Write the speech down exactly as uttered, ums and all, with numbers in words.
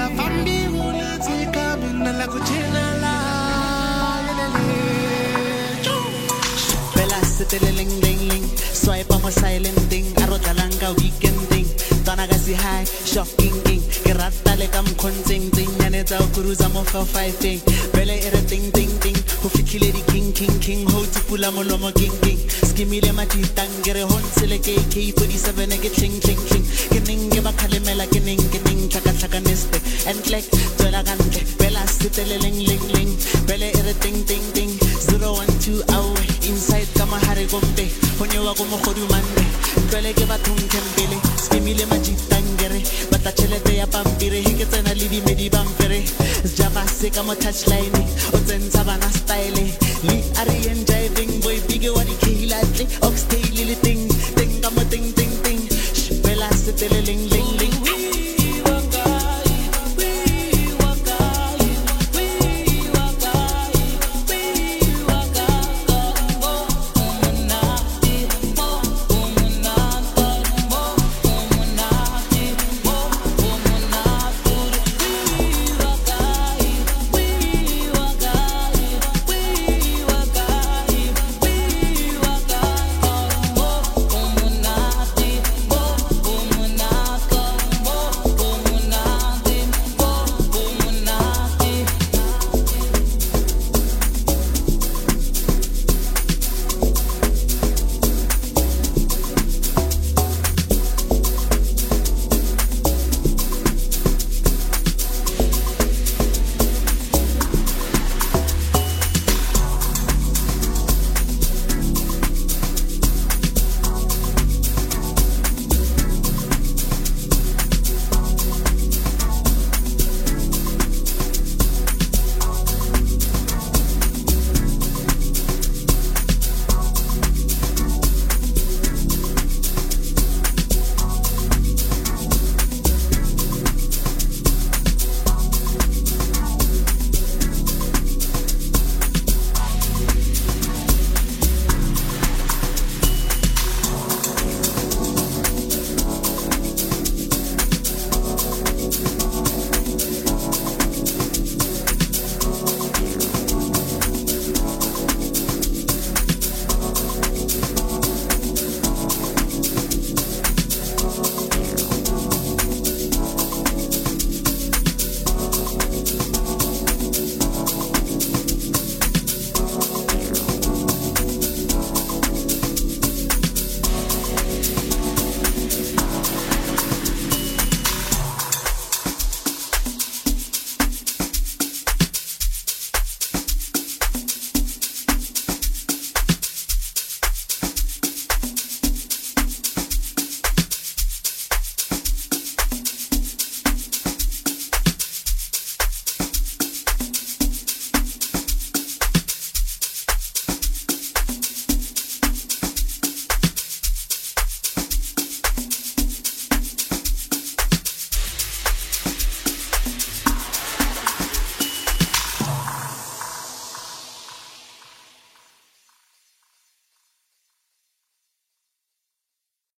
fambi uletse ka mina la kuchina la bella setele ling ling ling swipe mo silent thing arota langa weekend thing tana ga si high shocking thing ke rata le ka mkhontseng thing nyane tsa cruise mo for five thing bella ere thing thing thing ho fitlhile di king king king ho tsupula molomo king king skimile matitangere honsele ke K forty-seven ke ching ching ching ke ninge ba khalemela ke ning ke ning tlaka tlaka neste and click tswela kantle bella setele ling ling ling bella ere thing thing thing zero one two awe inside kama hare gombe honyewa go mogodu mande tswele ke bathong kembele skimile matitangere bata chelete ya pampire ke tsena le di medi bampere java se ka mo touchline o tsentsa bana style